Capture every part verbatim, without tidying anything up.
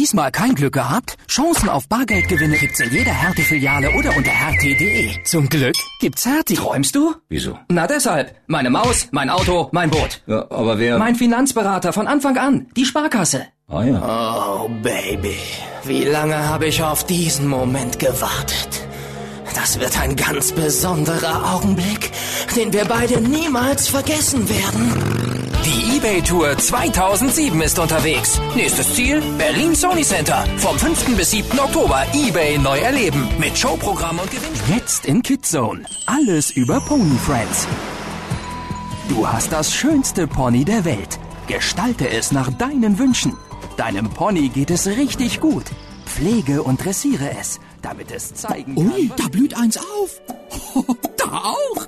Diesmal kein Glück gehabt? Chancen auf Bargeldgewinne gibt's in jeder Hertie-Filiale oder unter hertie punkt de. Zum Glück gibt's Hertie. Träumst du? Wieso? Na deshalb. Meine Maus, mein Auto, mein Boot. Ja, aber wer... Mein Finanzberater von Anfang an. Die Sparkasse. Ah ja. Oh, Baby. Wie lange habe ich auf diesen Moment gewartet? Das wird ein ganz besonderer Augenblick, den wir beide niemals vergessen werden. Die eBay-Tour zweitausendsieben ist unterwegs. Nächstes Ziel, Berlin Sony Center. Vom fünften bis siebten Oktober eBay neu erleben. Mit Showprogramm und Gewinn. Jetzt in Kidzone. Alles über Pony Friends. Du hast das schönste Pony der Welt. Gestalte es nach deinen Wünschen. Deinem Pony geht es richtig gut. Pflege und dressiere es, damit es zeigen kann... Ui, da blüht eins auf. Da auch.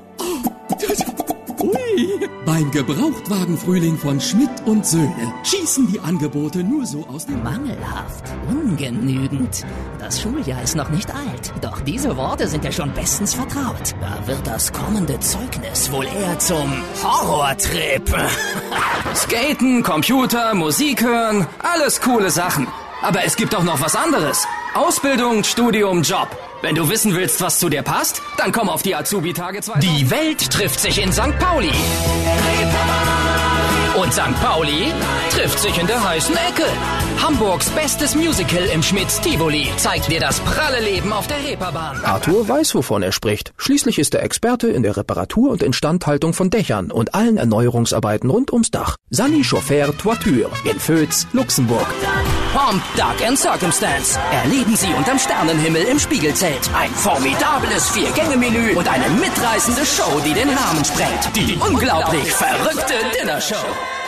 Ui. Beim Gebrauchtwagenfrühling von Schmidt und Söhne schießen die Angebote nur so aus dem... Mangelhaft, ungenügend. Das Schuljahr ist noch nicht alt, doch diese Worte sind ja schon bestens vertraut. Da wird das kommende Zeugnis wohl eher zum Horrortrip. Skaten, Computer, Musik hören, alles coole Sachen. Aber es gibt auch noch was anderes. Ausbildung, Studium, Job. Wenn du wissen willst, was zu dir passt, dann komm auf die Azubi-Tage zwei. Die Welt trifft sich in Sankt Pauli. Und Sankt Pauli trifft sich in der heißen Ecke. Hamburgs bestes Musical im Schmitz-Tivoli zeigt dir das pralle Leben auf der Reeperbahn. Arthur weiß, wovon er spricht. Schließlich ist er Experte in der Reparatur und Instandhaltung von Dächern und allen Erneuerungsarbeiten rund ums Dach. Sani Chauffeur Toiture in Völs, Luxemburg. Pomp, Duck and Circumstance. Erleben Sie unterm Sternenhimmel im Spiegelzelt. Ein formidables Vier-Gänge-Menü und eine mitreißende Show, die den Rahmen sprengt. Die unglaublich verrückte Dinnershow.